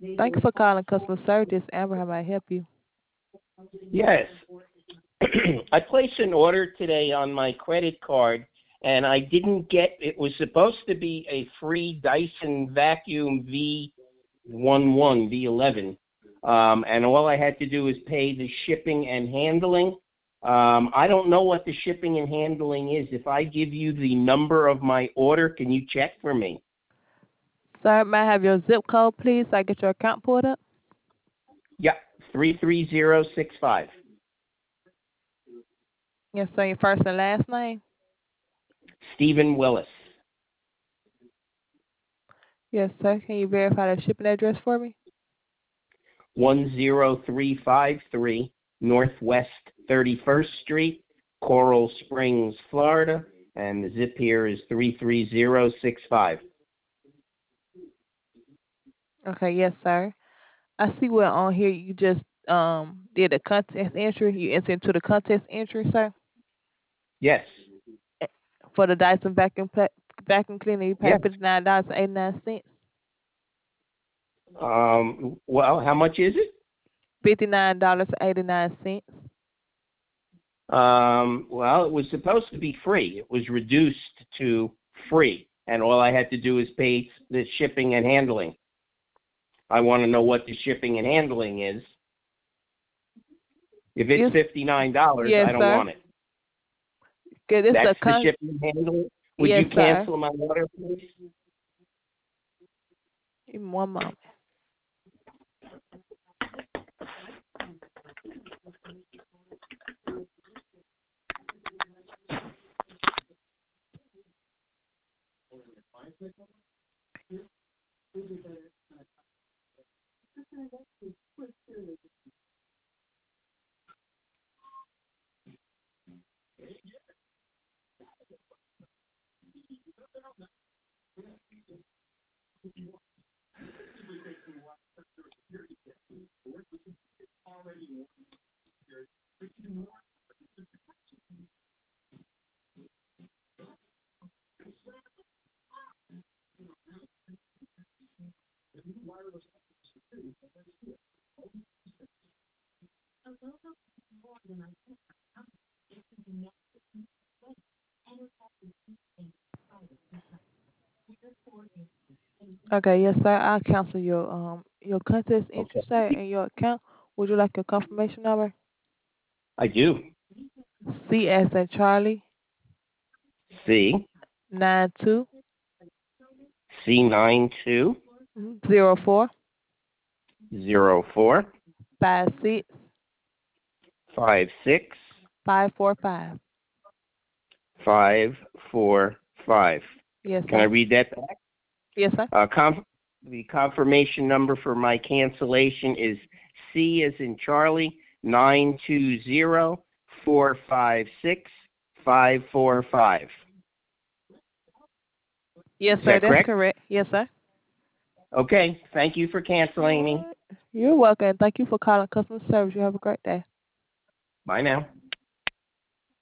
Thank you for calling customer service. Amber, how may I help you? Yes. I placed an order today on my credit card, and I didn't get. It was supposed to be a free Dyson Vacuum V11, and all I had to do was pay the shipping and handling. I don't know what the shipping and handling is. If I give you the number of my order, can you check for me? Sir, may I have your zip code, please, so I get your account pulled up? Yeah, 33065. Yes, sir. Your first and last name? Stephen Willis. Yes, sir. Can you verify the shipping address for me? 10353 Northwest 31st Street, Coral Springs, Florida, and the zip here is 33065. Okay, yes, sir. I see what on here you just did a contest entry. You entered into the contest entry, sir. Yes. Eh, For the Dyson vacuum cleaner, you paid Yes. $59.89. Well, how much is it? $59.89. Well, it was supposed to be free. It was reduced to free, and all I had to do is pay the shipping and handling. I want to know what the shipping and handling is. If it's Yes, $59, yes, I don't sir. want it. Okay, this That's a the shipping and handling. Would yes, you sir. cancel my order, please? Give me one moment. Okay, yes, sir. I'll cancel your contest entry, Okay. sir, and your account. Would you like your confirmation number? I do. C as in Charlie, C 92 C92 04 04 56 56 545. 545. Yes, Can I sir. read that back? Yes, sir. The confirmation number for my cancellation is C as in Charlie 920 456 545. Yes, Is sir. that That's correct? correct. Yes, sir. Okay. Thank you for canceling me. You're welcome. Thank you for calling customer service. You have a great day. Bye now.